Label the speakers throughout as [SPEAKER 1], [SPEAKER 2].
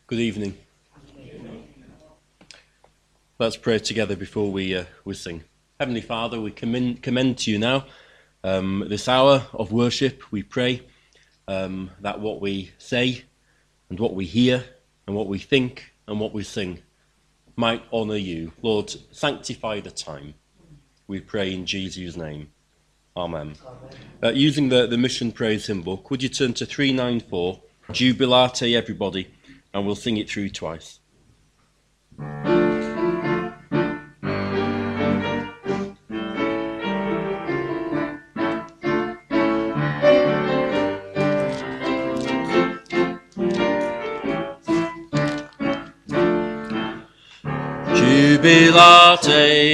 [SPEAKER 1] Good evening. Let's pray together before we sing. Heavenly Father, we commend to you now this hour of worship. We pray that what we say and what we hear and what we think and what we sing might honour you. Lord, sanctify the time. We pray in Jesus' name. Amen. Using the Mission Praise Hymn Book, would you turn to 394, Jubilate everybody, and we'll sing it through twice. Jubilate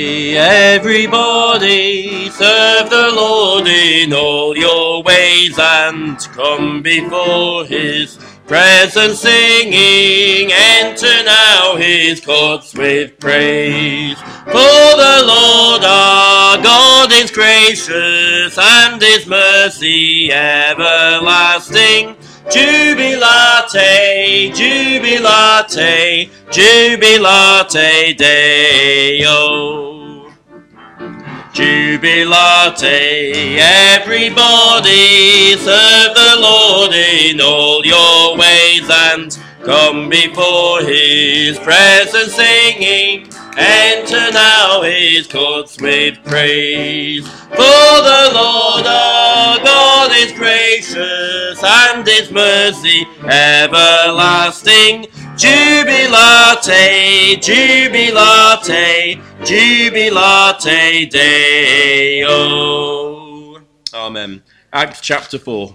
[SPEAKER 1] everybody, serve the Lord in all your ways, and come before his presence singing, enter now his courts with praise. For the Lord our God is gracious, and his mercy everlasting. Jubilate, jubilate, jubilate Deo. Jubilate everybody, serve the Lord in all your ways, and come before his presence singing, enter now his courts with praise. For the Lord our God is gracious, and his mercy everlasting. Jubilate, jubilate, jubilate Deo. Amen. Acts chapter 4.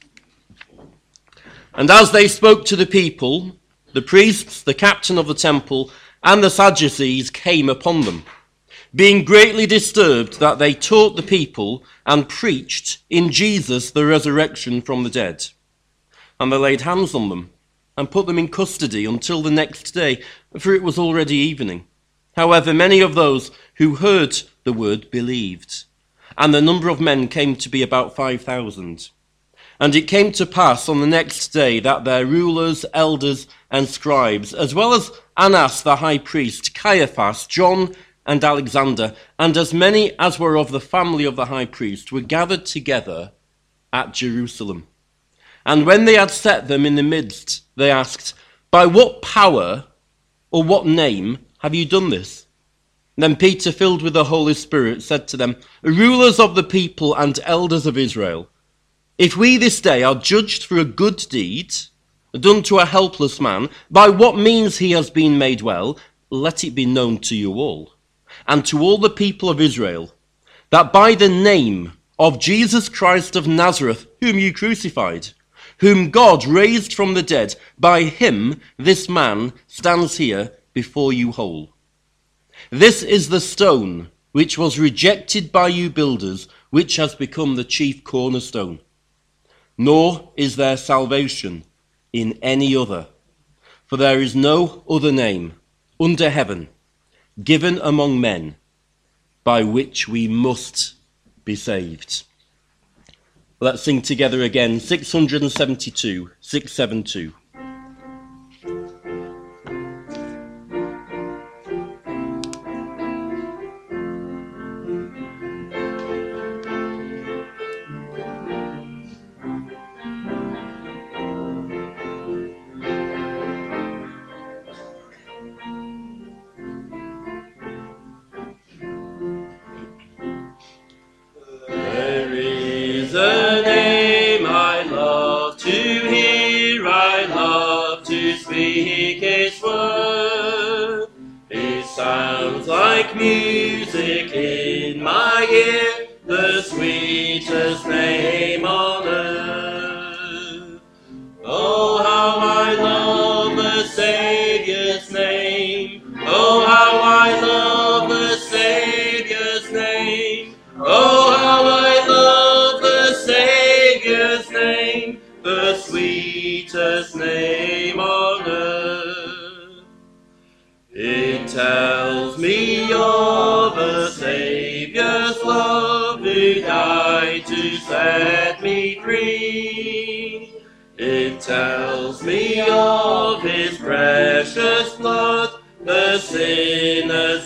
[SPEAKER 1] And as they spoke to the people, the priests, the captain of the temple, and the Sadducees came upon them, being greatly disturbed that they taught the people and preached in Jesus the resurrection from the dead. And they laid hands on them and put them in custody until the next day, for it was already evening. However, many of those who heard the word believed, and the number of men came to be about 5,000. And it came to pass on the next day that their rulers, elders, and scribes, as well as Annas the high priest, Caiaphas, John, and Alexander, and as many as were of the family of the high priest, were gathered together at Jerusalem. And when they had set them in the midst, they asked, "By what power or what name have you done this?" Then Peter, filled with the Holy Spirit, said to them, "Rulers of the people and elders of Israel, if we this day are judged for a good deed done to a helpless man, by what means he has been made well, let it be known to you all, and to all the people of Israel, that by the name of Jesus Christ of Nazareth, whom you crucified, whom God raised from the dead, by him this man stands here before you whole. This is the stone which was rejected by you builders, which has become the chief cornerstone. Nor is there salvation in any other, for there is no other name under heaven given among men by which we must be saved." Let's sing together again, 672, 672. Music in my ear, the sweetest name on earth. Oh, how I love the Saviour's name. Oh, how I love the Saviour's name. Oh, how I love the Saviour's name, the sweetest name on earth. It tells me of a Saviour's love who died to set me free. It tells me of of his precious blood the sinners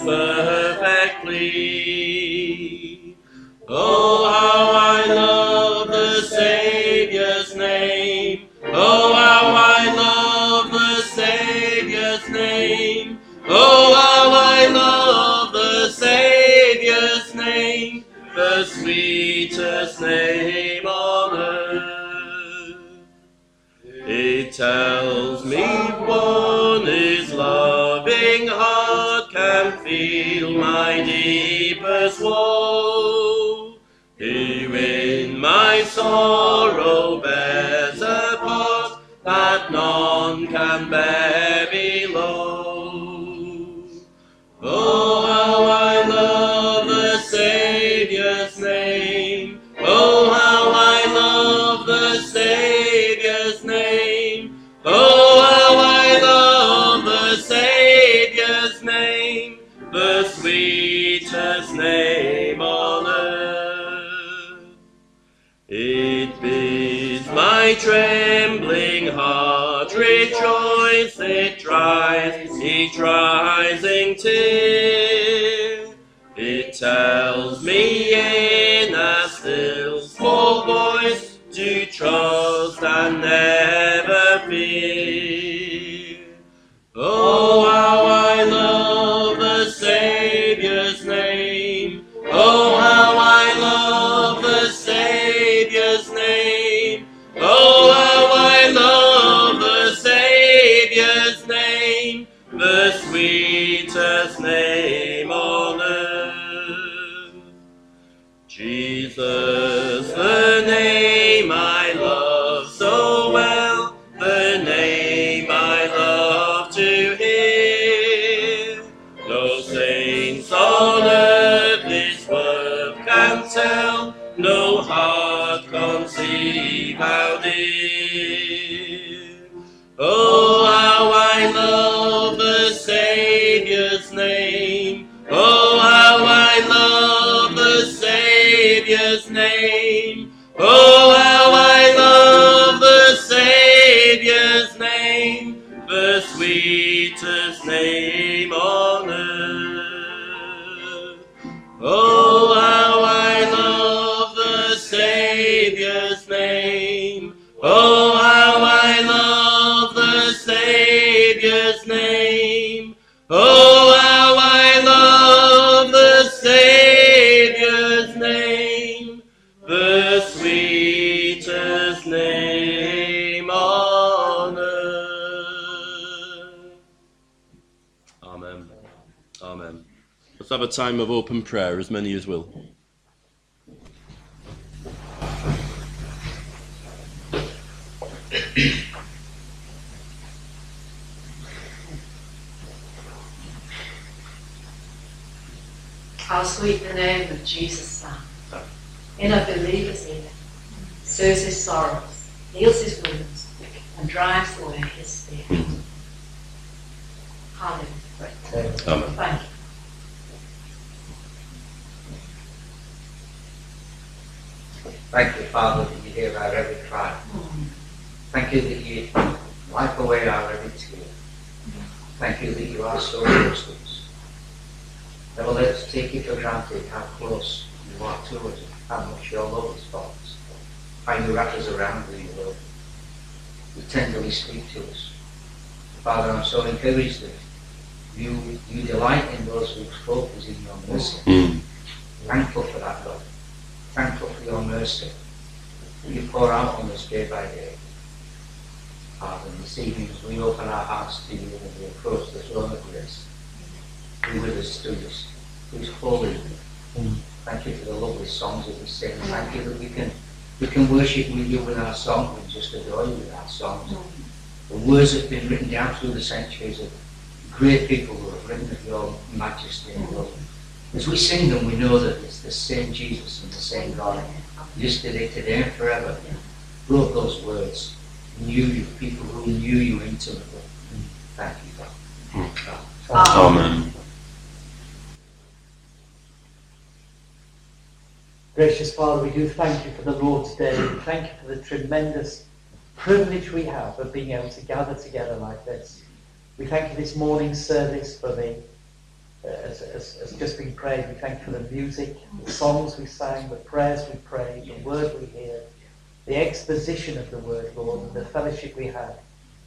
[SPEAKER 1] perfectly. Oh, how I love the Saviour's name. Oh, how I love the Saviour's name. Oh, how I love the Saviour's name, the sweetest name on earth. It tells me one whose loving heart can feel my deepest woe, who in my sorrow bears a part that none can bear below. Oh, how I love the Saviour's name. Oh, how I love the Saviour's name. Oh, how I love the Saviour's name, the sweetest name on earth. It bids my trembling heart rejoice, it dries each rising tear. It tells me in a still small voice to trust and never fear. Oh, how I love the Saviour's name. Oh, how I love the Saviour's name. Oh, how I love the Saviour's name, the sweetest name on earth. Jesus, the name I love so well, the name I love to hear. No saints on earth this word can tell, no heart conceive how dear. Oh, how I love the Saviour's name. Oh, how I love the Saviour's name. Oh, how I love the Saviour's name, the sweetest name on earth. Oh, how I love the Saviour's name. Oh, how I love the Saviour's name. Oh, how I love the Saviour's name, the sweetest name on earth. Amen. Amen. Let's have a time of open prayer, as many as will.
[SPEAKER 2] How sweet the name of Jesus sounds in a believer's ear, soothes his sorrows, heals his wounds, and drives away his fear. Hallelujah.
[SPEAKER 1] Amen.
[SPEAKER 2] Thank you.
[SPEAKER 3] Thank you, Father, that you hear our every cry. Thank you that you wipe away our every tear. Thank you that you are so close to us. Never let us take it for granted how close you are to us, how much your love is for us, how you wrap us around with your love. You tenderly speak to us. Father, I'm so encouraged that you delight in those whose hope is in your mercy. Thankful for that, God. Thankful for your mercy that you pour out on us day by day. Father, this evening as we open our hearts to you and we approach the throne of grace, be with us through this holy evening. Thank you for the lovely songs that we sing. Thank you that we can worship with you with our songs and just adore you with our songs. The words that have been written down through the centuries of great people who have written of your majesty and love. As we sing them, we know that it's the same Jesus and the same God, yesterday, today, and forever, wrote those words, knew you, people who knew you intimately. Thank you, God.
[SPEAKER 1] Amen.
[SPEAKER 4] Gracious Father, we do thank you for the Lord's Day. Thank you for the tremendous privilege we have of being able to gather together like this. We thank you this morning's service for the, as just been prayed, we thank you for the music, the songs we sang, the prayers we prayed, the word we heard, the exposition of the word, Lord, and the fellowship we had.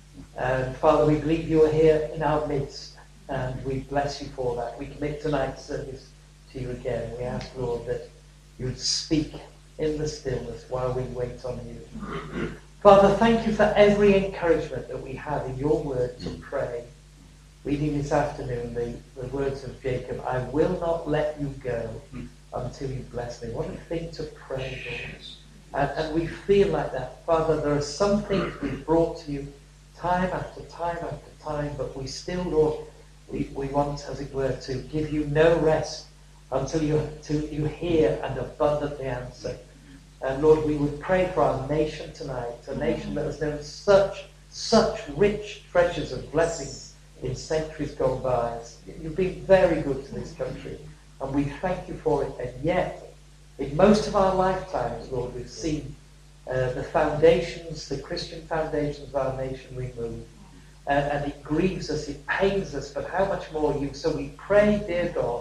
[SPEAKER 4] And Father, we believe you are here in our midst, and we bless you for that. We commit tonight's service to you again. We ask, Lord, that you would speak in the stillness while we wait on you. Father, thank you for every encouragement that we have in your word to pray. Reading this afternoon the words of Jacob, I will not let you go until you bless me. What a thing to pray, Lord. And we feel like that. Father, there are some things we've brought to you time after time after time, but we still, Lord, we want, as it were, to give you no rest until you hear and abundantly answer. And Lord, we would pray for our nation tonight, a nation that has known such rich treasures of blessings in centuries gone by. You've been very good to this country, and we thank you for it. And yet, in most of our lifetimes, Lord, we've seen the foundations, the Christian foundations of our nation removed. And it grieves us, it pains us, but how much more you. So we pray, dear God,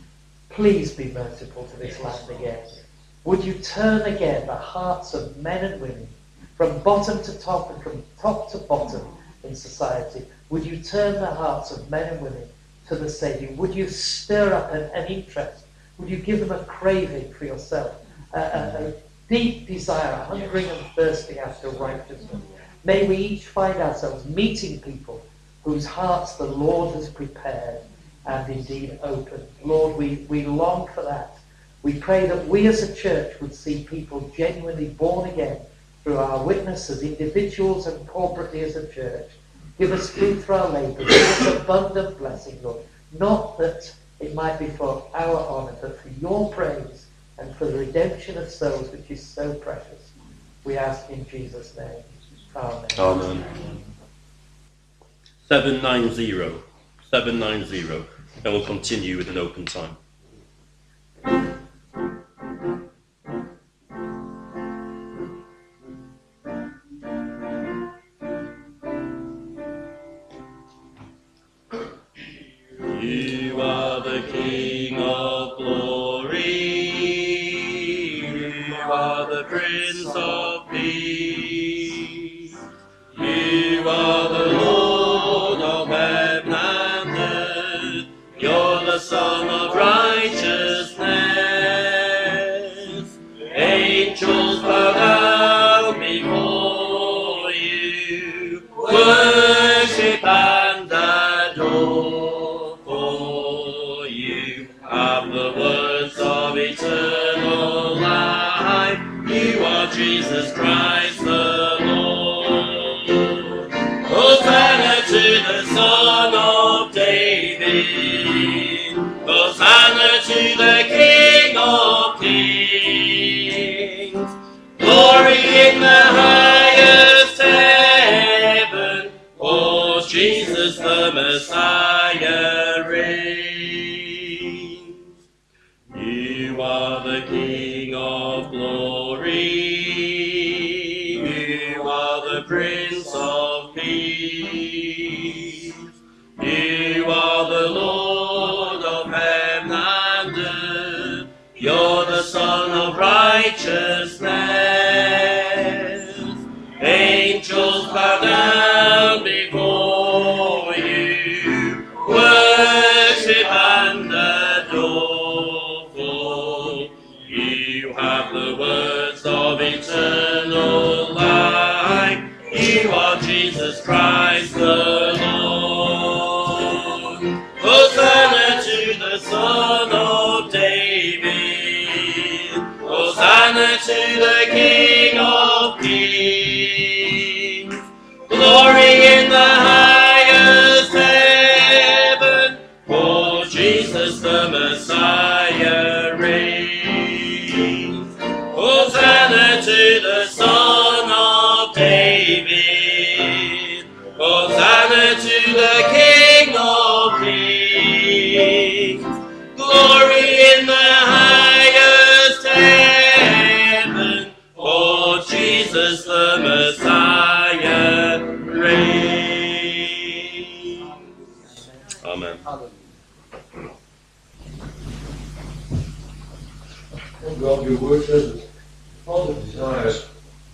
[SPEAKER 4] please be merciful to this land again. Would you turn again the hearts of men and women from bottom to top and from top to bottom in society? Would you turn the hearts of men and women to the Saviour? Would you stir up an interest? Would you give them a craving for yourself? A deep desire, a hungering and thirsting after righteousness. May we each find ourselves meeting people whose hearts the Lord has prepared and indeed opened. Lord, we long for that. We pray that we as a church would see people genuinely born again through our witness as individuals and corporately as a church. Give us food for our labour. Give us abundant blessing, Lord. Not that it might be for our honour, but for your praise and for the redemption of souls, which is so precious. We ask in Jesus' name. Amen.
[SPEAKER 1] Amen. 790. 790. And we'll continue with an open time. You are the King of glory. You are the Prince of peace. You are the Lord of heaven and earth. You're the Son of righteousness. Angels bow down before you. Worship and adore. For you have the words of eternal life. You are Jesus Christ the Lord. Hosanna to the Son of David. Hosanna to the King of kings. Glory in the highest heaven. For Jesus the Messiah reigns. You are the King of glory. You are the Prince of peace. You are the Lord of heaven and earth. You're the Son of righteousness. Angels bow down before you. Worship and adore. For you have the words of eternal life. You are Jesus Christ the Lord. Hosanna to the Son of David. Hosanna to the King of kings. Glory in the highest heaven. For Jesus the Messiah reigns. Hosanna to the Son of David. Hosanna to the King of kings. Glory in the highest heaven. For Jesus the Messiah.
[SPEAKER 5] your word says that the Father desires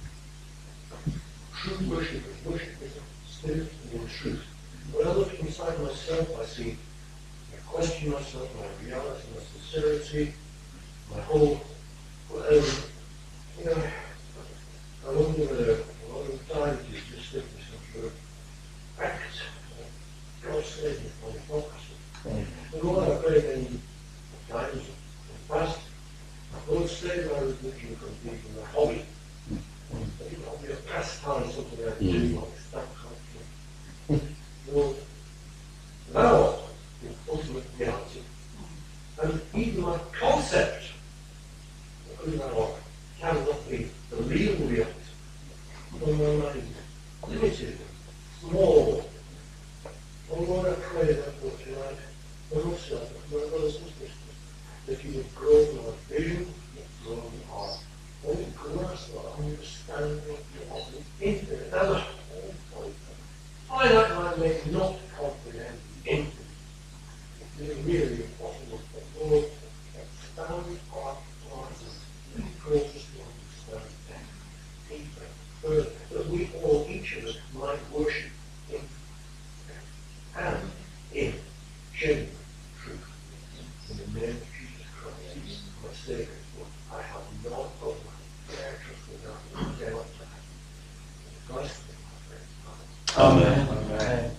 [SPEAKER 5] true worshippers, worshippers of spirit and in truth. When I look inside myself, I see, I question myself, my reality, my sincerity, my whole, you know, I wonder whether a lot of the time it is just simply some sort of act of God saving my hypocrisy. And Lord, I pray many times in the past, Lord, save our religion from being a hobby. That it not be a pastime, something I do like that kind of thing. Lord, thou the ultimate reality. And even my concept of who thou art cannot be the real reality. For my mind is limited, small. Oh Lord, I pray therefore tonight, for myself, for my brothers and sisters, that you would grow my vision, grow my heart, and grasp our understanding of the infinite and the whole point. I that man may not comprehend the infinite. It is really impossible for Lord to expand our horizons and cause us to understand deeper, further, that we all, each of us, might worship Him and in genuine truth. In the name of Jesus Christ, my Savior, I have no hope. I trust in God. I cannot die. In Christ's name, I pray.
[SPEAKER 4] Amen.
[SPEAKER 5] Amen.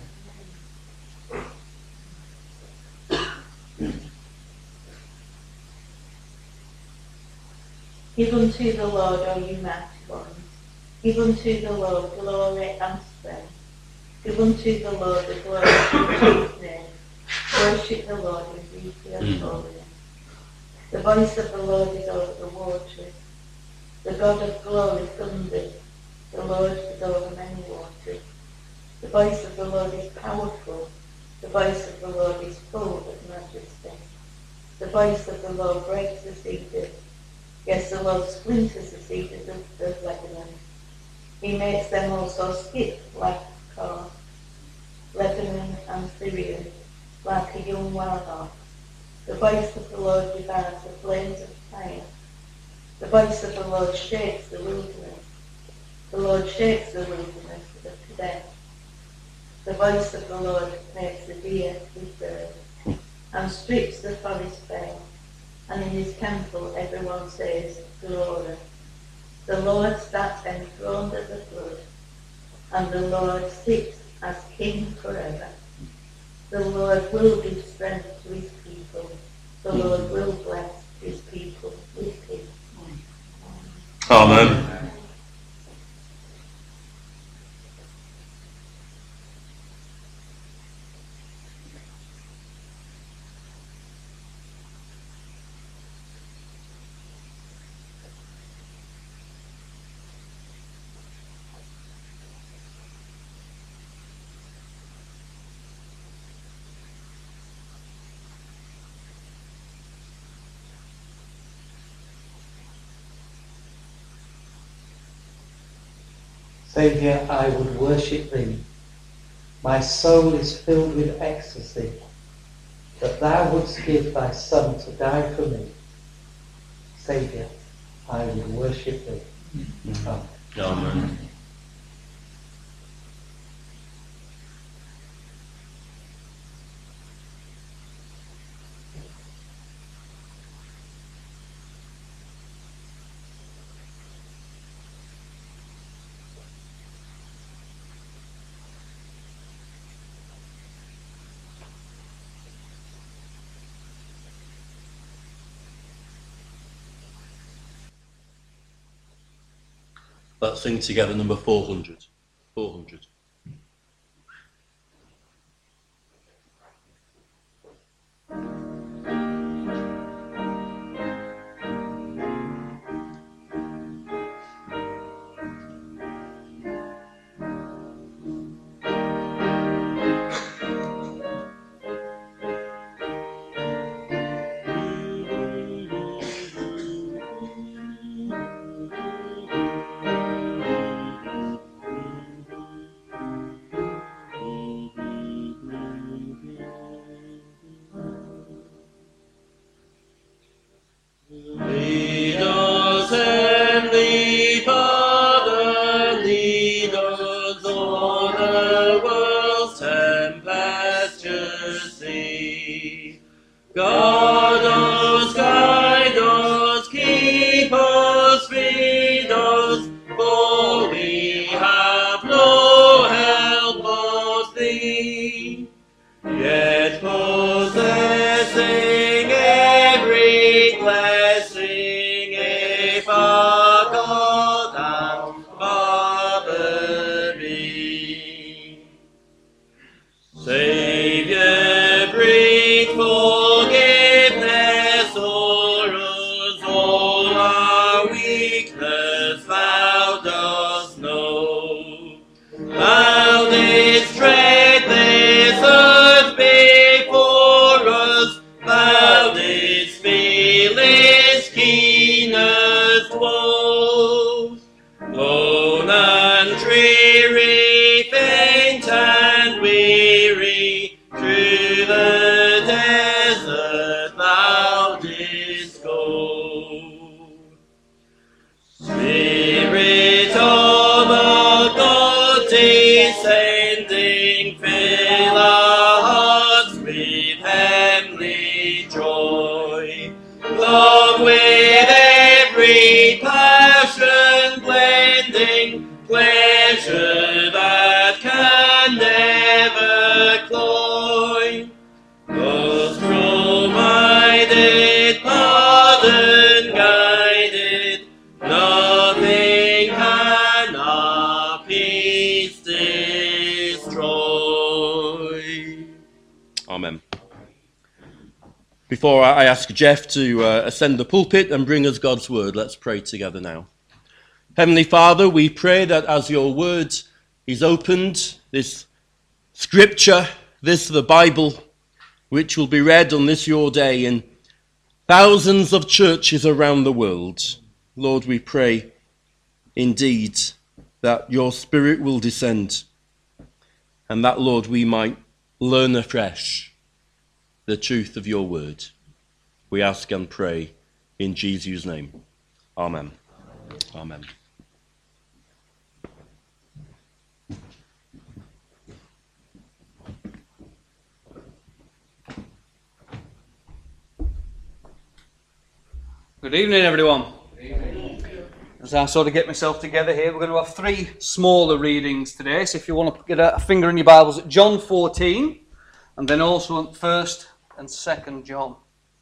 [SPEAKER 2] Give unto the Lord, O you mighty ones. Give unto the Lord glory and strength. Give unto the Lord the glory of His name. Worship the Lord in beauty and holiness. The voice of the Lord is over the waters. The God of glory thunders. The Lord is over many waters. The voice of the Lord is powerful. The voice of the Lord is full of majesty. The voice of the Lord breaks the cedars. Yes, the Lord splinters the cedars of Lebanon. He makes them also skip like corn. Lebanon and Syrian, like a young wild ox. The voice of the Lord divides the flames of fire. The voice of the Lord shakes the wilderness. The Lord shakes the wilderness of Kadesh. The voice of the Lord makes the deer his bird, and strips the forest bare. And in his temple everyone says, Glory. The Lord sat enthroned as a flood, and the Lord sits as King forever. The Lord will give strength to his people. The Lord will bless his people with peace.
[SPEAKER 1] Amen.
[SPEAKER 4] Saviour, I would worship thee. My soul is filled with ecstasy, that thou wouldst give thy Son to die for me. Saviour, I would worship thee. Amen.
[SPEAKER 1] Amen. Let's sing together number 400. 400. Guard us, guide us, keep us, feed us, for we have no help but thee. Yet possessing every blessing, if our God and Father be. Saviour, breathe forgiveness o'er us, all our weakness thou dost know. Thou didst tread this earth before us, thou didst feel its keenest woes. Lone and dreary, faint and weary, through the desert thou didst go. Spirit of the God descending, fill our hearts with heavenly joy. Love with every passion blending, pleasure that can never cloy. Thus provided, pardon guided, nothing can our peace destroy. Amen. Before I ask Jeff to ascend the pulpit and bring us God's word, let's pray together now. Heavenly Father, we pray that as your word is opened, this scripture, this the Bible, which will be read on this your day in thousands of churches around the world, Lord, we pray indeed that your Spirit will descend and that, Lord, we might learn afresh the truth of your word. We ask and pray in Jesus' name. Amen. Amen.
[SPEAKER 6] Good evening, everyone. As I sort of get myself together here, we're going to have three smaller readings today. So if you want to get a finger in your Bibles at John 14, and then also at 1st and 2nd John.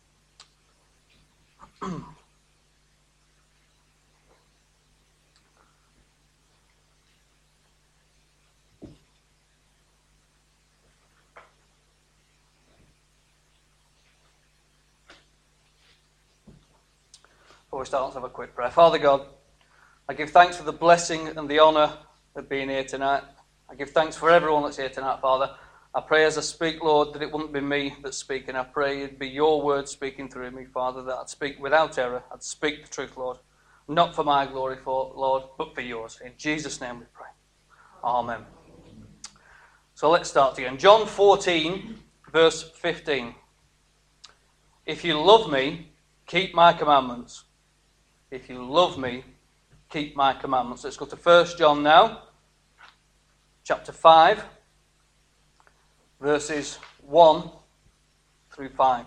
[SPEAKER 6] Before we start, let's have a quick prayer. Father God, I give thanks for the blessing and the honour of being here tonight. I give thanks for everyone that's here tonight, Father. I pray as I speak, Lord, that it wouldn't be me that's speaking. I pray it'd be your word speaking through me, Father, that I'd speak without error. I'd speak the truth, Lord. Not for my glory, Lord, but for yours. In Jesus' name we pray. Amen. So let's start again. John 14, verse 15. If you love me, keep my commandments. If you love me, keep my commandments. Let's go to 1 John now, chapter 5, verses 1 through 5.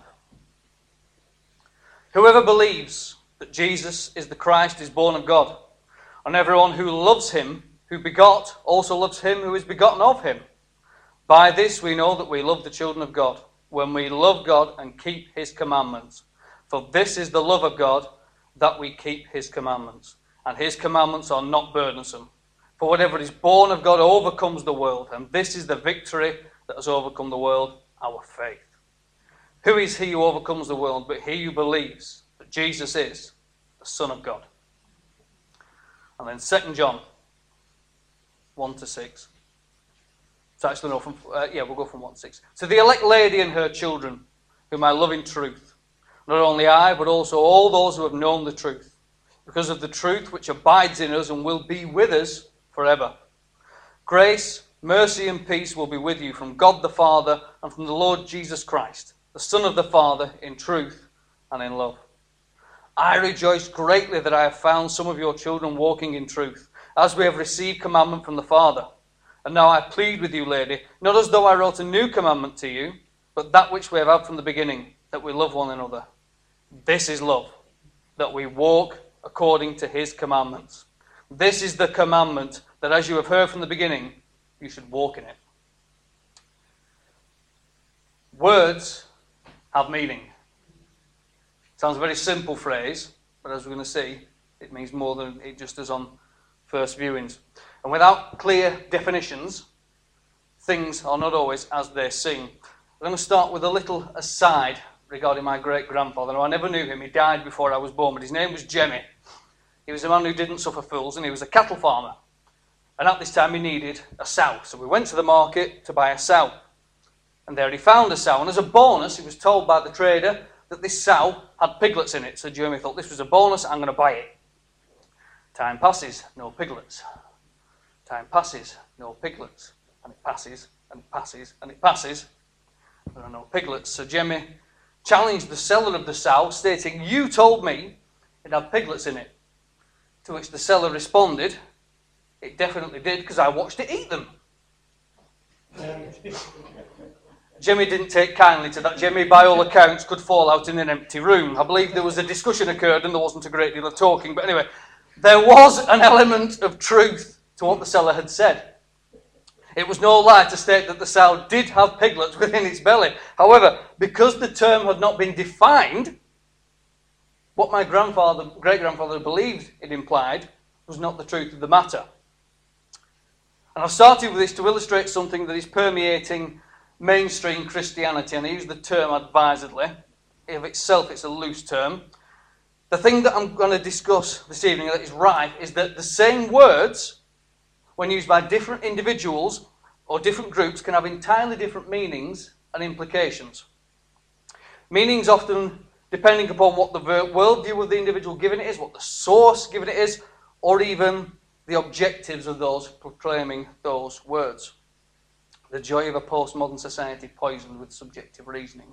[SPEAKER 6] Whoever believes that Jesus is the Christ is born of God, and everyone who loves him, who begot, also loves him who is begotten of him. By this we know that we love the children of God, when we love God and keep his commandments. For this is the love of God, that we keep his commandments. And his commandments are not burdensome. For whatever is born of God overcomes the world, and this is the victory that has overcome the world, our faith. Who is he who overcomes the world but he who believes that Jesus is the Son of God? And then 2 John 1 to 6. So actually no, we'll go from 1 to 6. To the elect lady and her children, whom I love in truth, not only I, but also all those who have known the truth, because of the truth which abides in us and will be with us forever. Grace, mercy, and peace will be with you from God the Father and from the Lord Jesus Christ, the Son of the Father, in truth and in love. I rejoice greatly that I have found some of your children walking in truth, as we have received commandment from the Father. And now I plead with you, lady, not as though I wrote a new commandment to you, but that which we have had from the beginning. that we love one another. This is love, that we walk according to his commandments. This is the commandment that, as you have heard from the beginning, you should walk in it. Words have meaning. Sounds a very simple phrase, but as we're going to see, it means more than it just does on first viewings. And without clear definitions, things are not always as they seem. I'm going to start with a little aside regarding my great-grandfather. Now, I never knew him. He died before I was born, but his name was Jemmy. He was a man who didn't suffer fools, and he was a cattle farmer. And at this time, he needed a sow. So we went to the market to buy a sow. And there he found a sow. And as a bonus, he was told by the trader that this sow had piglets in it. So Jemmy thought, this was a bonus, I'm going to buy it. Time passes, no piglets. Time passes, no piglets. And it passes, and it passes, and it passes. There are no piglets. So Jemmy challenged the seller of the sow, stating, you told me it had piglets in it. To which the seller responded, it definitely did, because I watched it eat them. Jemmy didn't take kindly to that. Jemmy, by all accounts, could fall out in an empty room. I believe there was a discussion occurred and there wasn't a great deal of talking. But anyway, there was an element of truth to what the seller had said. It was no lie to state that the sow did have piglets within its belly. However, because the term had not been defined, what my great-grandfather believed it implied was not the truth of the matter. And I've started with this to illustrate something that is permeating mainstream Christianity, and I use the term advisedly. Of itself, it's a loose term. The thing that I'm going to discuss this evening that is right is that the same words, when used by different individuals or different groups, can have entirely different meanings and implications. Meanings often depending upon what the worldview of the individual given it is, what the source given it is, or even the objectives of those proclaiming those words. The joy of a postmodern society poisoned with subjective reasoning.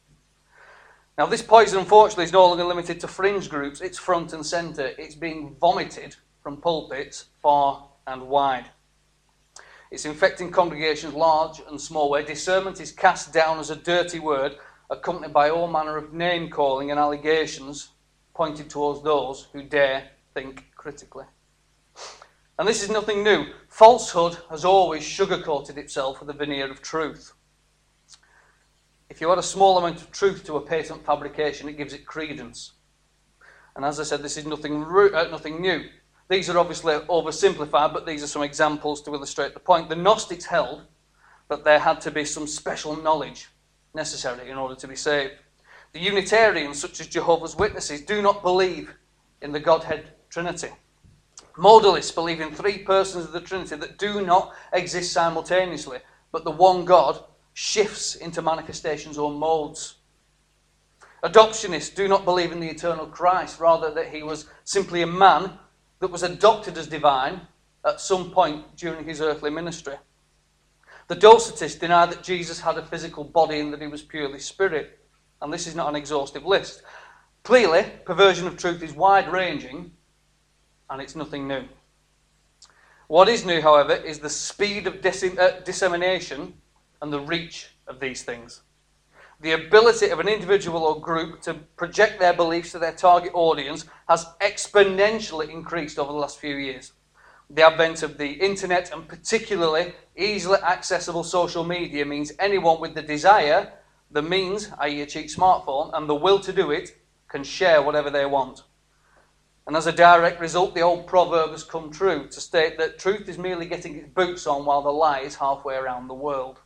[SPEAKER 6] Now, this poison, unfortunately, is no longer limited to fringe groups. It's front and centre. It's being vomited from pulpits far and wide. It's infecting congregations large and small, where discernment is cast down as a dirty word, accompanied by all manner of name-calling and allegations pointed towards those who dare think critically. And this is nothing new. Falsehood has always sugar-coated itself with a veneer of truth. If you add a small amount of truth to a patent fabrication, it gives it credence. And as I said, this is nothing new. These are obviously oversimplified, but these are some examples to illustrate the point. The Gnostics held that there had to be some special knowledge necessary in order to be saved. The Unitarians, such as Jehovah's Witnesses, do not believe in the Godhead Trinity. Modalists believe in three persons of the Trinity that do not exist simultaneously, but the one God shifts into manifestations or modes. Adoptionists do not believe in the eternal Christ, rather that he was simply a man that was adopted as divine at some point during his earthly ministry. The Docetists deny that Jesus had a physical body and that he was purely spirit, and this is not an exhaustive list. Clearly, perversion of truth is wide-ranging, and it's nothing new. What is new, however, is the speed of dissemination and the reach of these things. The ability of an individual or group to project their beliefs to their target audience has exponentially increased over the last few years. The advent of the internet and particularly easily accessible social media means anyone with the desire, the means, i.e. a cheap smartphone, and the will to do it can share whatever they want. And as a direct result, the old proverb has come true to state that truth is merely getting its boots on while the lie is halfway around the world.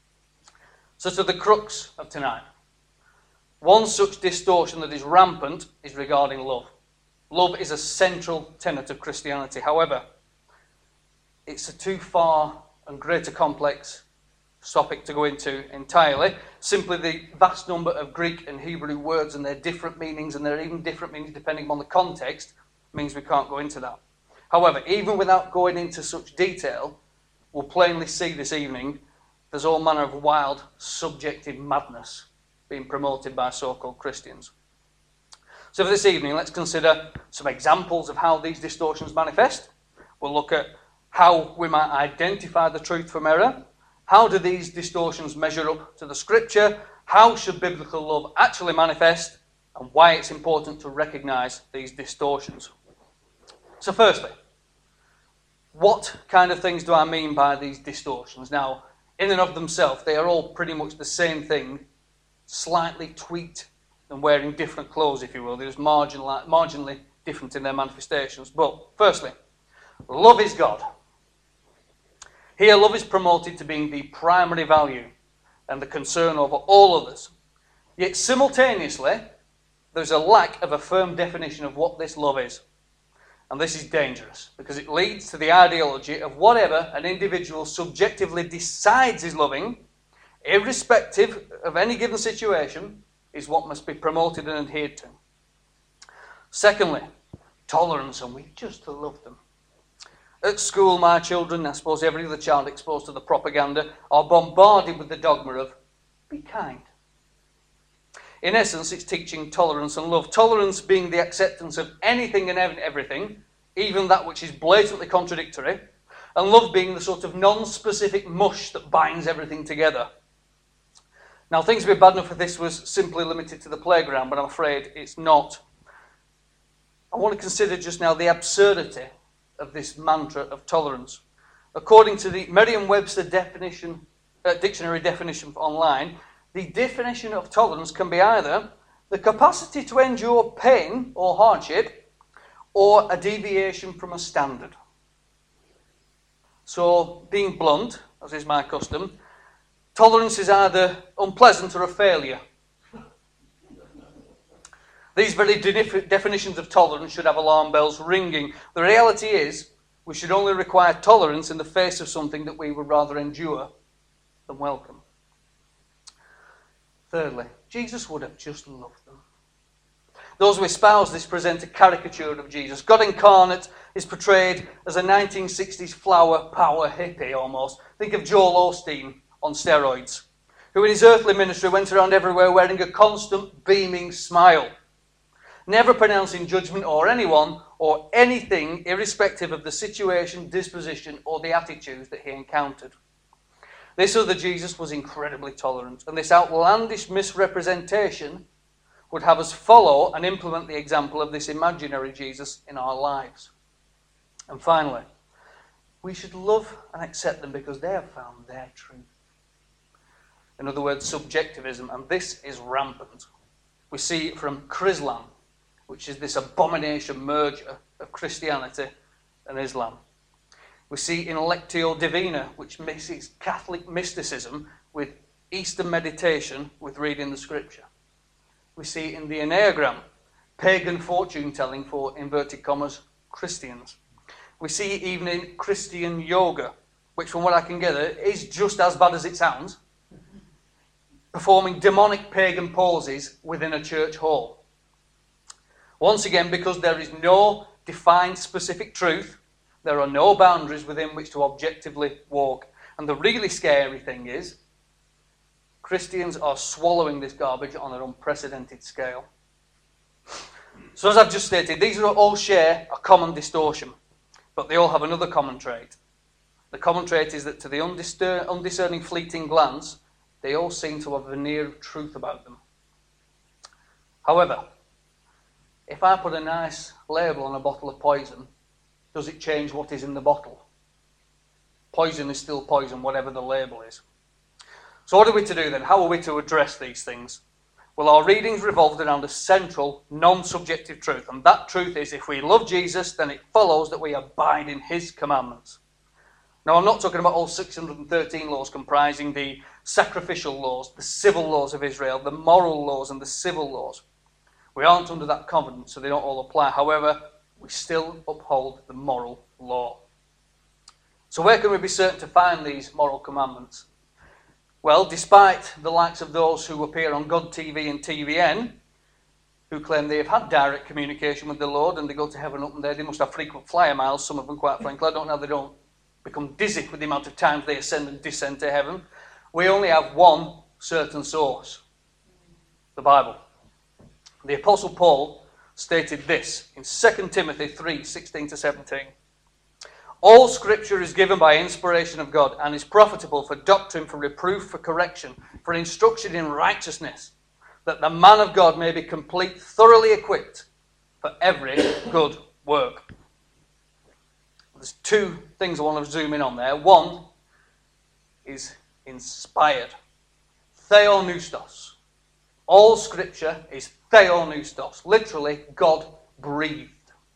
[SPEAKER 6] So to the crux of tonight. One such distortion that is rampant is regarding love. Love is a central tenet of Christianity. However, it's a too far and greater complex topic to go into entirely. Simply the vast number of Greek and Hebrew words and their different meanings, and their even different meanings depending on the context, means we can't go into that. However, even without going into such detail, we'll plainly see this evening there's all manner of wild, subjective madness being promoted by so-called Christians. So for this evening, let's consider some examples of how these distortions manifest. We'll look at how we might identify the truth from error. How do these distortions measure up to the Scripture? how should biblical love actually manifest, and why it's important to recognise these distortions. So firstly, what kind of things do I mean by these distortions? Now, in and of themselves, they are all pretty much the same thing, slightly tweaked and wearing different clothes, if you will. They're just marginally different in their manifestations. But firstly, love is God. Here, love is promoted to being the primary value and the concern over all others. Yet simultaneously, there's a lack of a firm definition of what this love is. And this is dangerous, because it leads to the ideology of whatever an individual subjectively decides is loving, irrespective of any given situation, is what must be promoted and adhered to. Secondly, tolerance, and we just love them. At school, my children, I suppose every other child exposed to the propaganda, are bombarded with the dogma of be kind. In essence, it's teaching tolerance and love. Tolerance being the acceptance of anything and everything, even that which is blatantly contradictory, and love being the sort of non-specific mush that binds everything together. Now, things would be bad enough if this was simply limited to the playground, but I'm afraid it's not. I want to consider just now the absurdity of this mantra of tolerance. According to the Merriam-Webster dictionary definition online, the definition of tolerance can be either the capacity to endure pain or hardship, or a deviation from a standard. So, being blunt, as is my custom, tolerance is either unpleasant or a failure. These very definitions of tolerance should have alarm bells ringing. The reality is, we should only require tolerance in the face of something that we would rather endure than welcome. Thirdly, Jesus would have just loved them. Those who espouse this present a caricature of Jesus. God incarnate is portrayed as a 1960s flower power hippie almost. Think of Joel Osteen on steroids, who in his earthly ministry went around everywhere wearing a constant beaming smile, never pronouncing judgment or anyone or anything, irrespective of the situation, disposition, or the attitudes that he encountered. This other Jesus was incredibly tolerant, and this outlandish misrepresentation would have us follow and implement the example of this imaginary Jesus in our lives. And finally, we should love and accept them because they have found their truth. In other words, subjectivism, and this is rampant. We see it from Chrislam, which is this abomination merger of Christianity and Islam. We see in Lectio Divina, which mixes Catholic mysticism with Eastern meditation with reading the scripture. We see in the Enneagram, pagan fortune-telling for, inverted commas, Christians. We see even in Christian yoga, which from what I can gather is just as bad as it sounds, performing demonic pagan poses within a church hall. Once again, because there is no defined specific truth, there are no boundaries within which to objectively walk. And the really scary thing is, Christians are swallowing this garbage on an unprecedented scale. So as I've just stated, these all share a common distortion, but they all have another common trait. The common trait is that to the undiscerning fleeting glance, they all seem to have a veneer of truth about them. However, if I put a nice label on a bottle of poison, does it change what is in the bottle? Poison is still poison, whatever the label is. So what are we to do then? How are we to address these things? Well, our readings revolved around a central, non-subjective truth, and that truth is if we love Jesus, then it follows that we abide in his commandments. Now, I'm not talking about all 613 laws comprising the sacrificial laws, the civil laws of Israel, the moral laws and the civil laws. We aren't under that covenant, so they don't all apply. However, we still uphold the moral law. So where can we be certain to find these moral commandments? Well, despite the likes of those who appear on God TV and TVN, who claim they have had direct communication with the Lord and they go to heaven up and there, they must have frequent flyer miles, some of them quite frankly. I don't know how they don't become dizzy with the amount of times they ascend and descend to heaven. We only have one certain source, the Bible. The Apostle Paul stated this in 2 Timothy 3:16-17. All Scripture is given by inspiration of God and is profitable for doctrine, for reproof, for correction, for instruction in righteousness, that the man of God may be complete, thoroughly equipped for every good work. There's two things I want to zoom in on there. One is inspired. Theopneustos. All Scripture is theopneustos, literally God-breathed.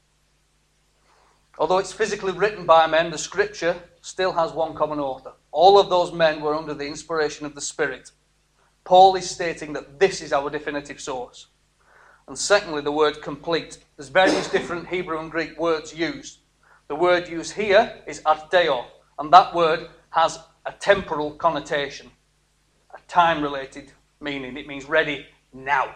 [SPEAKER 6] Although it's physically written by men, the Scripture still has one common author. All of those men were under the inspiration of the Spirit. Paul is stating that this is our definitive source. And secondly, the word complete. There's various different Hebrew and Greek words used. The word used here is arteo, and that word has a temporal connotation, a time-related meaning. It means ready now.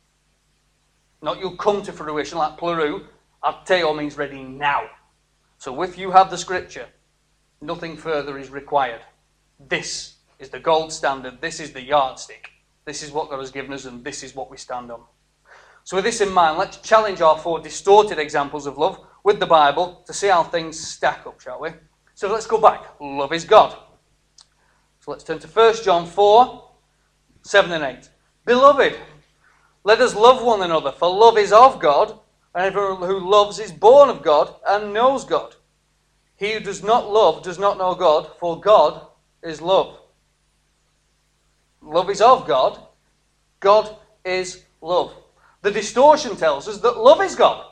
[SPEAKER 6] Not you'll come to fruition like pleru. Arteo means ready now. So if you have the Scripture, nothing further is required. This is the gold standard. This is the yardstick. This is what God has given us, and this is what we stand on. So with this in mind, let's challenge our four distorted examples of love with the Bible to see how things stack up, shall we? So let's go back. Love is God. So let's turn to 1 John 4, 7 and 8. Beloved, let us love one another, for love is of God, and everyone who loves is born of God and knows God. He who does not love does not know God, for God is love. Love is of God. God is love. The distortion tells us that love is God.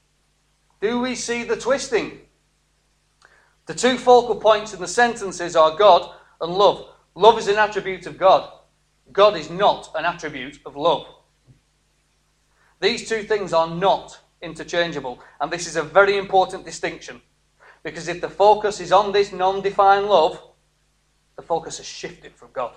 [SPEAKER 6] Do we see the twisting? The two focal points in the sentences are God and love. Love is an attribute of God. God is not an attribute of love. These two things are not interchangeable, and this is a very important distinction, because if the focus is on this non-defined love, the focus has shifted from God.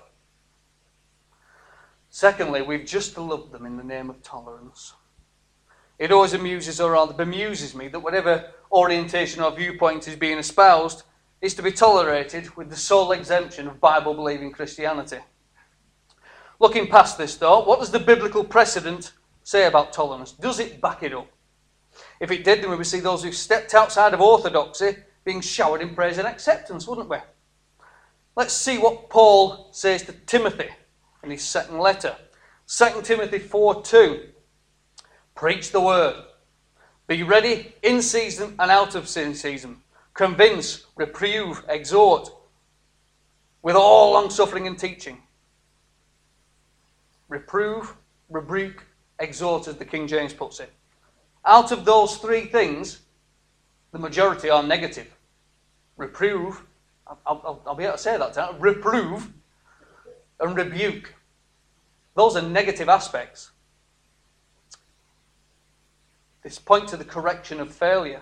[SPEAKER 6] Secondly, we've just loved them in the name of tolerance. It always amuses or rather bemuses me that whatever orientation or viewpoint is being espoused is to be tolerated with the sole exemption of Bible-believing Christianity. Looking past this though, what does the biblical precedent say about tolerance? Does it back it up? If it did, then we would see those who stepped outside of orthodoxy being showered in praise and acceptance, wouldn't we? Let's see what Paul says to Timothy in his second letter. 2 Timothy 4:2. Preach the word. Be ready in season and out of season. Convince, reprove, exhort, with all long-suffering and teaching. Reprove, rebuke, exhort, as the King James puts it. Out of those three things, the majority are negative. Reprove, I'll be able to say that now. Reprove and rebuke. Those are negative aspects. This point to the correction of failure.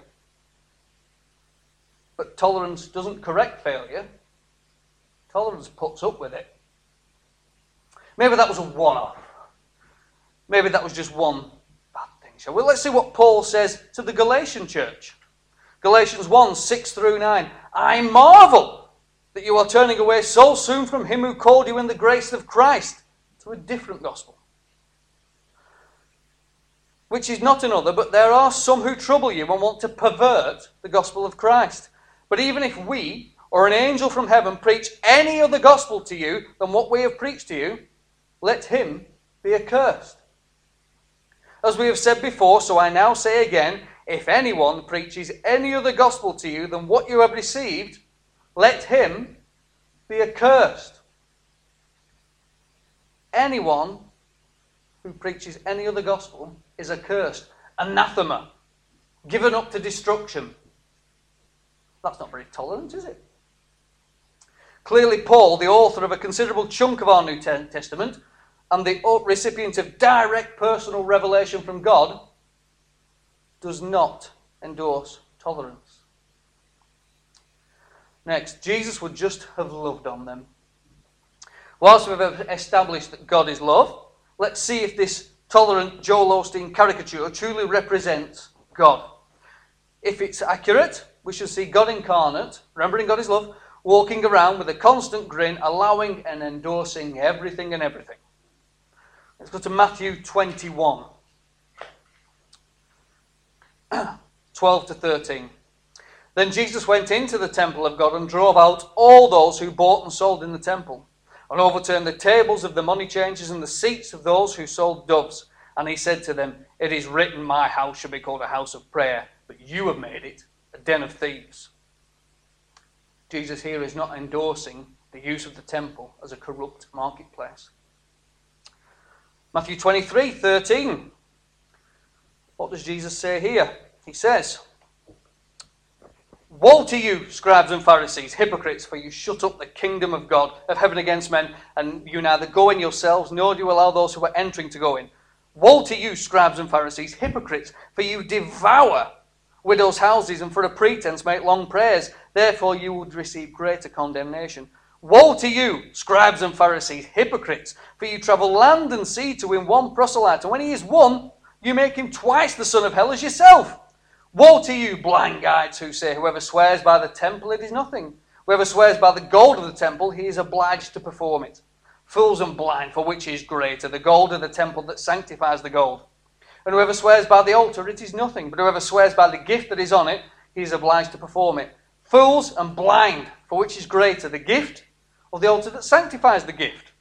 [SPEAKER 6] But tolerance doesn't correct failure. Tolerance puts up with it. Maybe that was a one-off. Maybe that was just one bad thing. Shall we? Let's see what Paul says to the Galatian church. Galatians 1, 6 through 9. I marvel that you are turning away so soon from him who called you in the grace of Christ to a different gospel, which is not another, but there are some who trouble you and want to pervert the gospel of Christ. But even if we or an angel from heaven preach any other gospel to you than what we have preached to you, let him be accursed. As we have said before, so I now say again, if anyone preaches any other gospel to you than what you have received, let him be accursed. Anyone who preaches any other gospel is accursed, anathema, given up to destruction. That's not very tolerant, is it? Clearly, Paul, the author of a considerable chunk of our New Testament and the recipient of direct personal revelation from God, does not endorse tolerance. Next, Jesus would just have loved on them. Whilst we've established that God is love, let's see if this tolerant Joel Osteen caricature truly represents God. If it's accurate, we shall see God incarnate, remembering God is love, walking around with a constant grin, allowing and endorsing everything and everything. Let's go to Matthew 21, 12 to 13. Then Jesus went into the temple of God and drove out all those who bought and sold in the temple, and overturned the tables of the money changers and the seats of those who sold doves. And he said to them, "It is written, my house shall be called a house of prayer, but you have made it a den of thieves." Jesus here is not endorsing the use of the temple as a corrupt marketplace. Matthew 23:13. What does Jesus say here? He says, "Woe to you, scribes and Pharisees, hypocrites, for you shut up the kingdom of God, of heaven against men, and you neither go in yourselves, nor do you allow those who are entering to go in. Woe to you, scribes and Pharisees, hypocrites, for you devour widows' houses, and for a pretense make long prayers. Therefore you would receive greater condemnation. Woe to you, scribes and Pharisees, hypocrites, for you travel land and sea to win one proselyte, and when he is won, you make him twice the son of hell as yourself. Woe to you, blind guides, who say, whoever swears by the temple, it is nothing. Whoever swears by the gold of the temple, he is obliged to perform it. Fools and blind, for which is greater, the gold of the temple that sanctifies the gold? And whoever swears by the altar, it is nothing. But whoever swears by the gift that is on it, he is obliged to perform it. Fools and blind, for which is greater, the gift or the altar that sanctifies the gift?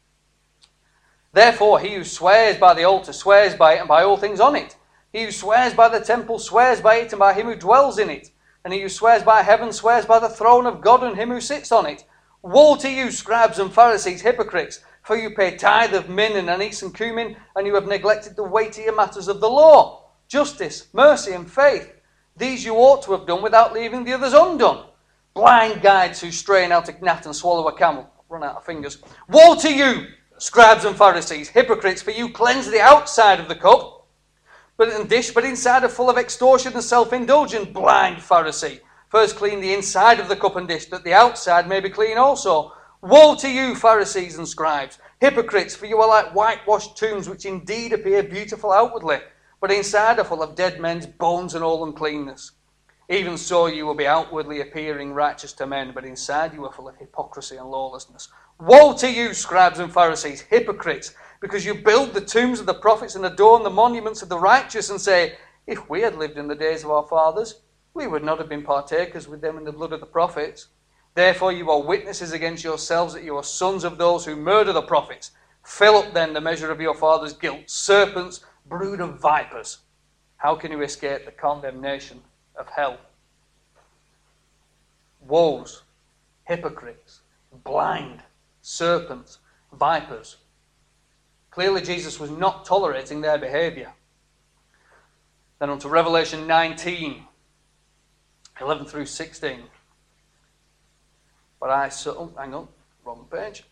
[SPEAKER 6] Therefore, he who swears by the altar swears by it and by all things on it. He who swears by the temple swears by it and by him who dwells in it. And he who swears by heaven swears by the throne of God and him who sits on it. Woe to you, scribes and Pharisees, hypocrites, for you pay tithe of mint and anise and cumin, and you have neglected the weightier matters of the law, justice, mercy, and faith. These you ought to have done without leaving the others undone. Blind guides who strain out a gnat and swallow a camel. Run out of fingers. Woe to you, scribes and Pharisees, hypocrites, for you cleanse the outside of the cup and dish, but inside are full of extortion and self-indulgence. Blind Pharisee, first clean the inside of the cup and dish, that the outside may be clean also. Woe to you, Pharisees and scribes, hypocrites, for you are like whitewashed tombs, which indeed appear beautiful outwardly, but inside are full of dead men's bones and all uncleanness. Even so you will be outwardly appearing righteous to men, but inside you are full of hypocrisy and lawlessness. Woe to you, scribes and Pharisees, hypocrites, because you build the tombs of the prophets and adorn the monuments of the righteous, and say, if we had lived in the days of our fathers, we would not have been partakers with them in the blood of the prophets. Therefore you are witnesses against yourselves that you are sons of those who murder the prophets. Fill up then the measure of your father's guilt. Serpents, brood of vipers, how can you escape the condemnation of hell? Woes, hypocrites, blind, serpents, vipers. Clearly Jesus was not tolerating their behavior. Then on to Revelation 19, 11 through 16. But I saw, hang on, wrong page.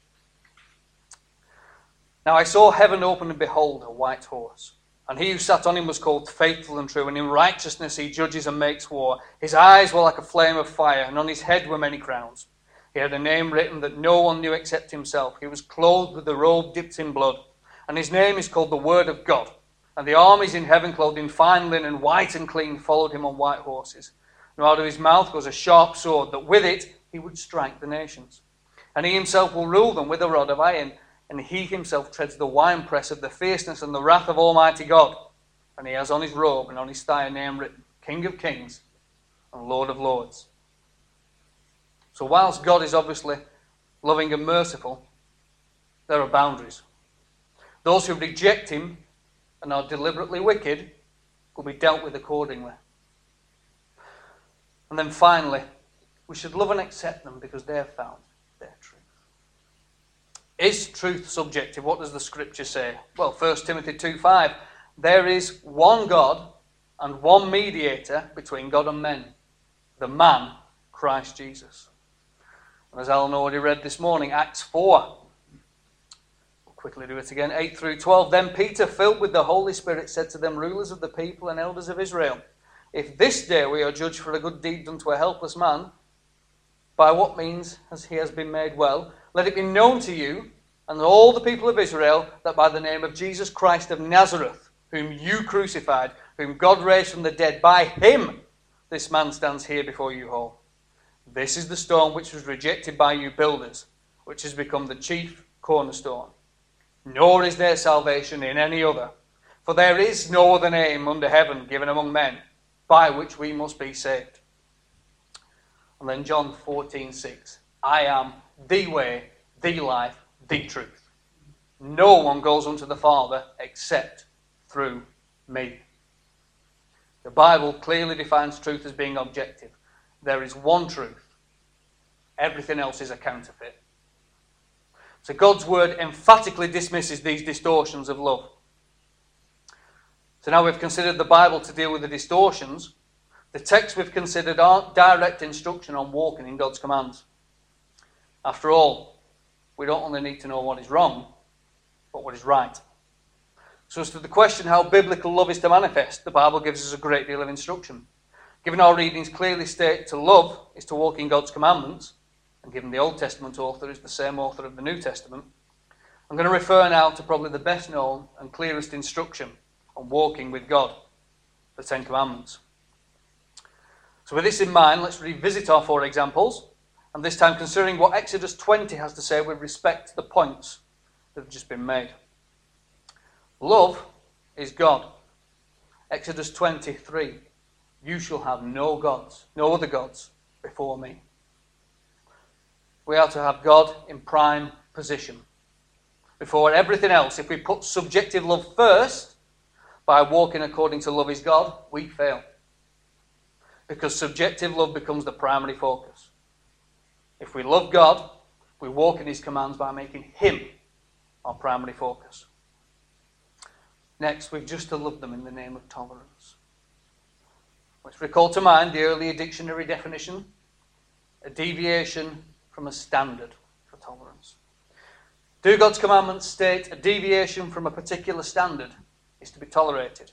[SPEAKER 6] Now I saw heaven open, and behold, a white horse. And he who sat on him was called Faithful and True, and in righteousness he judges and makes war. His eyes were like a flame of fire, and on his head were many crowns. He had a name written that no one knew except himself. He was clothed with a robe dipped in blood, and his name is called the Word of God. And the armies in heaven, clothed in fine linen, white and clean, followed him on white horses. And out of his mouth goes a sharp sword, that with it he would strike the nations. And he himself will rule them with a rod of iron, and he himself treads the winepress of the fierceness and the wrath of Almighty God. And he has on his robe and on his thigh a name written, King of Kings and Lord of Lords. So whilst God is obviously loving and merciful, there are boundaries. Those who reject him and are deliberately wicked will be dealt with accordingly. And then finally, we should love and accept them because they have found their truth. Is truth subjective? What does the scripture say? Well, 1 Timothy 2:5, there is one God and one mediator between God and men, the man, Christ Jesus. And as Alan already read this morning, Acts 4, we'll quickly do it again, 8 through 12. Then Peter, filled with the Holy Spirit, said to them, rulers of the people and elders of Israel, if this day we are judged for a good deed done to a helpless man, by what means he has been made well, let it be known to you and all the people of Israel that by the name of Jesus Christ of Nazareth, whom you crucified, whom God raised from the dead, by him this man stands here before you whole. This is the stone which was rejected by you builders, which has become the chief cornerstone. Nor is there salvation in any other, for there is no other name under heaven given among men by which we must be saved. And then John 14:6. I am the way, the life, the truth. No one goes unto the Father except through me. The Bible clearly defines truth as being objective. There is one truth. Everything else is a counterfeit. So God's word emphatically dismisses these distortions of love. So now we've considered the Bible to deal with the distortions. The texts we've considered aren't direct instruction on walking in God's commands. After all, we don't only need to know what is wrong, but what is right. So as to the question how biblical love is to manifest, the Bible gives us a great deal of instruction. Given our readings clearly state to love is to walk in God's commandments, and given the Old Testament author is the same author of the New Testament, I'm going to refer now to probably the best known and clearest instruction on walking with God, the Ten Commandments. So with this in mind, let's revisit our 4 examples, and this time considering what Exodus 20 has to say with respect to the points that have just been made. Love is God. Exodus 23. You shall have no other gods before me. We are to have God in prime position. Before everything else, if we put subjective love first, by walking according to love is God, we fail. Because subjective love becomes the primary focus. If we love God, we walk in his commands by making him our primary focus. Next, we've just to love them in the name of tolerance. Let's recall to mind the earlier dictionary definition, a deviation from a standard for tolerance. Do God's commandments state a deviation from a particular standard is to be tolerated?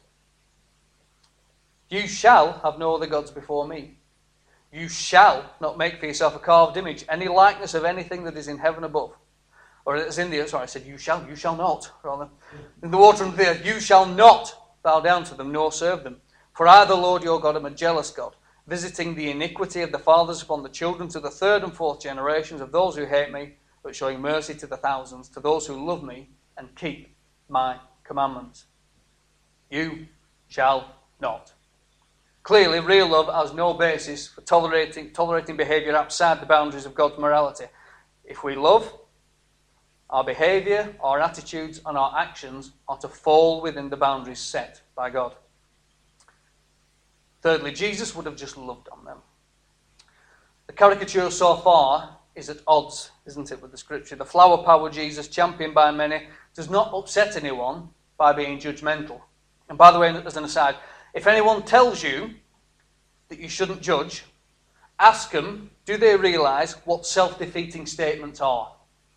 [SPEAKER 6] You shall have no other gods before me. You shall not make for yourself a carved image, any likeness of anything that is in heaven above. Or as in the earth, sorry, I said you shall not, rather. In the water under the earth, you shall not bow down to them, nor serve them. For I, the Lord your God, am a jealous God, visiting the iniquity of the fathers upon the children to the 3rd and 4th generations of those who hate me, but showing mercy to the thousands, to those who love me and keep my commandments. You shall not. Clearly, real love has no basis for tolerating behaviour outside the boundaries of God's morality. If we love, our behaviour, our attitudes and our actions are to fall within the boundaries set by God. Thirdly, Jesus would have just loved on them. The caricature so far is at odds, isn't it, with the scripture? The flower power Jesus, championed by many, does not upset anyone by being judgmental. And by the way, as an aside, if anyone tells you that you shouldn't judge, ask them, do they realise what self-defeating statements are?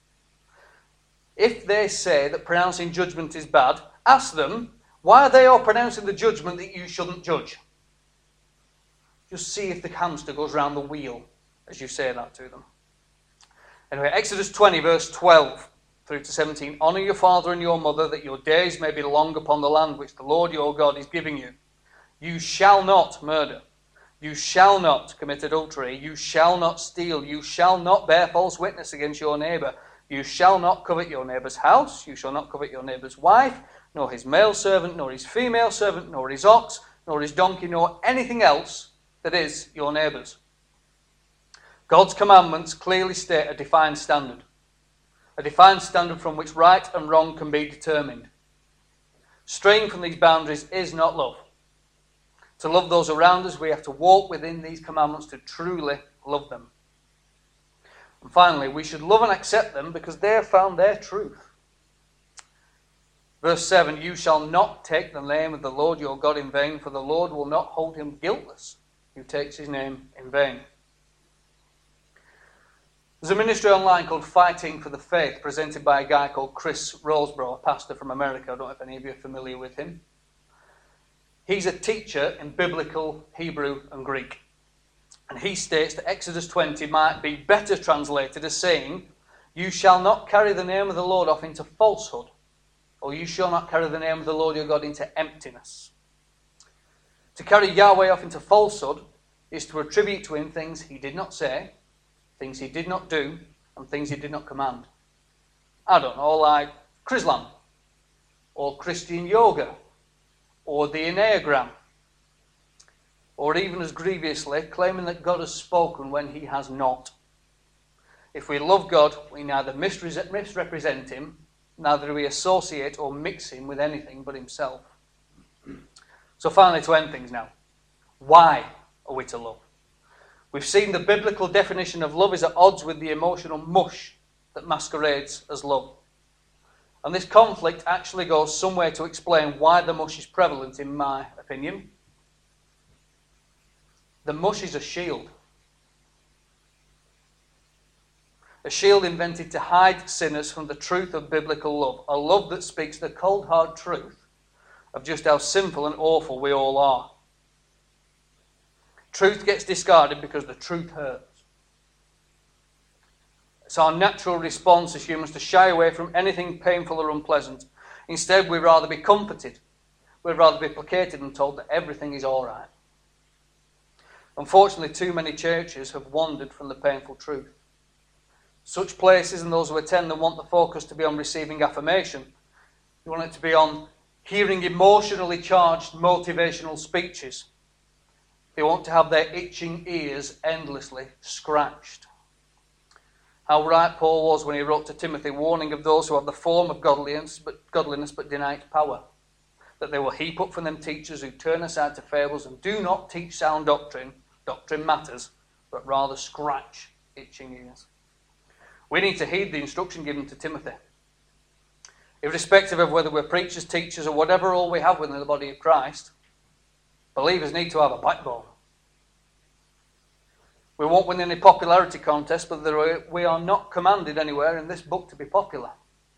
[SPEAKER 6] If they say that pronouncing judgment is bad, ask them, why are they all pronouncing the judgment that you shouldn't judge? Just see if the hamster goes round the wheel as you say that to them. Anyway, Exodus 20, verse 12 through to 17. Honour your father and your mother, that your days may be long upon the land which the Lord your God is giving you. You shall not murder. You shall not commit adultery. You shall not steal. You shall not bear false witness against your neighbour. You shall not covet your neighbour's house. You shall not covet your neighbour's wife, nor his male servant, nor his female servant, nor his ox, nor his donkey, nor anything else that is your neighbour's. God's commandments clearly state a defined standard from which right and wrong can be determined. Straying from these boundaries is not love. To love those around us, we have to walk within these commandments to truly love them. And finally, we should love and accept them because they have found their truth. Verse 7, you shall not take the name of the Lord your God in vain, for the Lord will not hold him guiltless who takes his name in vain. There's a ministry online called Fighting for the Faith, presented by a guy called Chris Roseborough, a pastor from America. I don't know if any of you are familiar with him. He's a teacher in biblical Hebrew and Greek. And he states that Exodus 20 might be better translated as saying, you shall not carry the name of the Lord off into falsehood, or you shall not carry the name of the Lord your God into emptiness. To carry Yahweh off into falsehood is to attribute to him things he did not say, things he did not do, and things he did not command. I don't know, like Chrislam, or Christian yoga, or the Enneagram. or even as grievously, claiming that God has spoken when he has not. If we love God, we neither misrepresent him, neither do we associate or mix him with anything but himself. So finally, to end things now, why are we to love? We've seen the biblical definition of love is at odds with the emotional mush that masquerades as love. And this conflict actually goes some way to explain why the mush is prevalent, in my opinion. The mush is a shield. A shield invented to hide sinners from the truth of biblical love. A love that speaks the cold, hard truth of just how sinful and awful we all are. Truth gets discarded because the truth hurts. It's our natural response as humans to shy away from anything painful or unpleasant. Instead, we'd rather be comforted. We'd rather be placated and told that everything is all right. Unfortunately, too many churches have wandered from the painful truth. Such places and those who attend them want the focus to be on receiving affirmation. They want it to be on hearing emotionally charged motivational speeches. They want to have their itching ears endlessly scratched. How right Paul was when he wrote to Timothy, warning of those who have the form of godliness but deny its power. That they will heap up from them teachers who turn aside to fables and do not teach sound doctrine. Doctrine matters, but rather scratch itching ears. We need to heed the instruction given to Timothy. Irrespective of whether we're preachers, teachers, or whatever role we have within the body of Christ, believers need to have a backbone. We won't win any popularity contests, but we are not commanded anywhere in this book to be popular.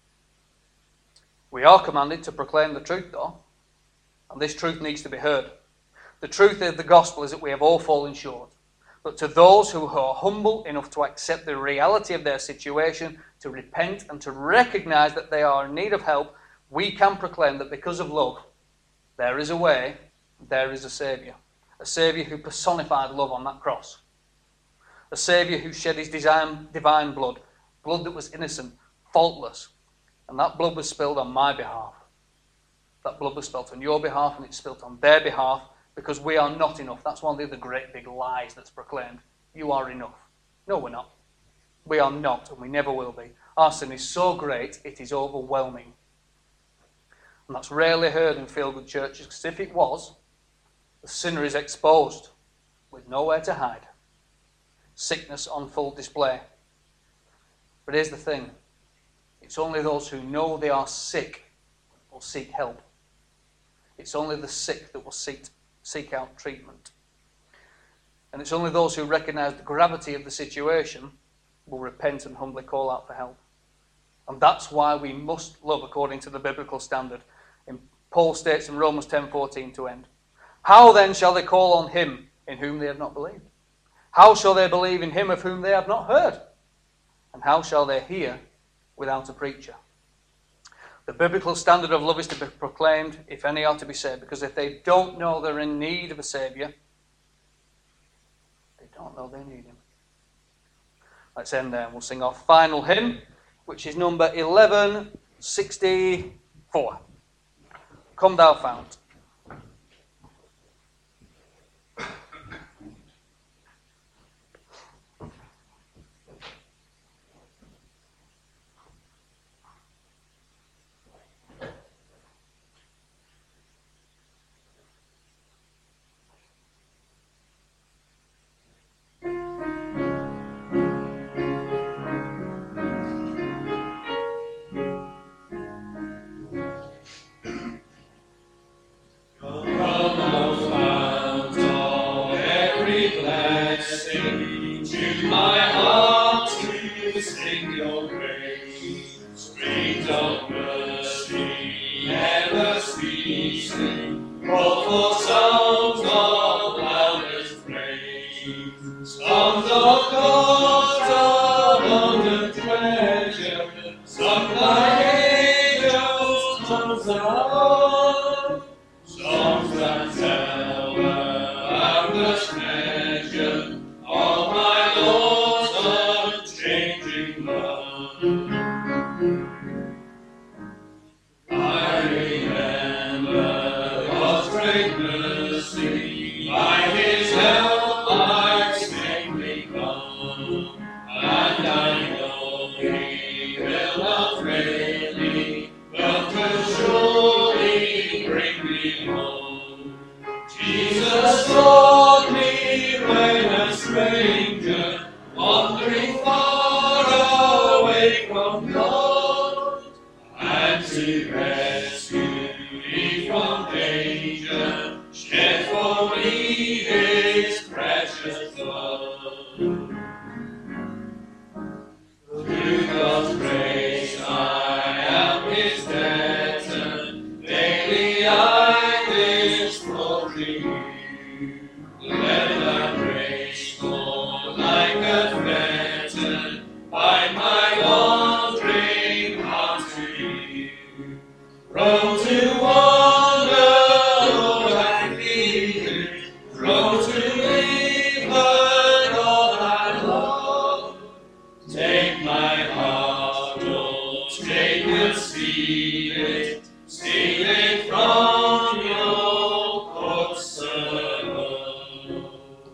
[SPEAKER 6] We are commanded to proclaim the truth, though, and this truth needs to be heard. The truth of the gospel is that we have all fallen short. But to those who are humble enough to accept the reality of their situation, to repent and to recognize that they are in need of help, we can proclaim that because of love, there is a way, there is a Saviour. A Saviour who personified love on that cross. A Saviour who shed his divine blood, blood that was innocent, faultless. And that blood was spilled on my behalf. That blood was spilled on your behalf, and it's spilled on their behalf, because we are not enough. That's one of the other great big lies that's proclaimed. You are enough. No, we're not. We are not, and we never will be. Our sin is so great, it is overwhelming. And that's rarely heard in feel-good churches, because if it was, the sinner is exposed with nowhere to hide. Sickness on full display. But here's the thing. It's only those who know they are sick will seek help. It's only the sick that will seek out treatment. And it's only those who recognize the gravity of the situation will repent and humbly call out for help. And that's why we must love according to the biblical standard. Paul states in Romans 10:14 to end. How then shall they call on him in whom they have not believed? How shall they believe in him of whom they have not heard? And how shall they hear without a preacher? The biblical standard of love is to be proclaimed if any are to be saved, because if they don't know they're in need of a Saviour, they don't know they need him. Let's end there and we'll sing our final hymn, which is number 1164. Come thou fount.
[SPEAKER 7] I remember God's great mercy. home. Jesus sought me when a stranger, wandering far away from God, and He rescued me from danger, shed for me His precious blood. Through God's grace I am His debtor, daily I this glory. Let that grace fall like a fetter, bind my wandering heart to you. Prone to wander, Lord, I feel, prone to leave, but all I love. Take my heart, Lord, take and steal it from your courts above.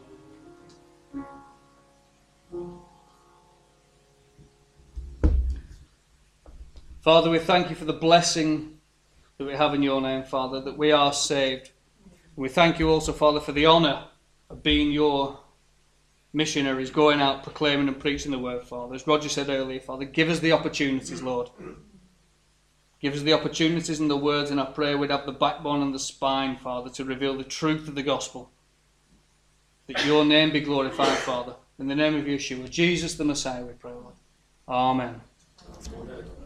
[SPEAKER 6] Father, we thank you for the blessing that we have in your name, Father, that we are saved. We thank you also, Father, for the honour of being your missionaries, going out proclaiming and preaching the word, Father. As Roger said earlier, Father, give us the opportunities, Lord. Give us the opportunities and the words, and I pray we'd have the backbone and the spine, Father, to reveal the truth of the gospel. That your name be glorified, Father. In the name of Yeshua, Jesus the Messiah, we pray, Lord. Amen.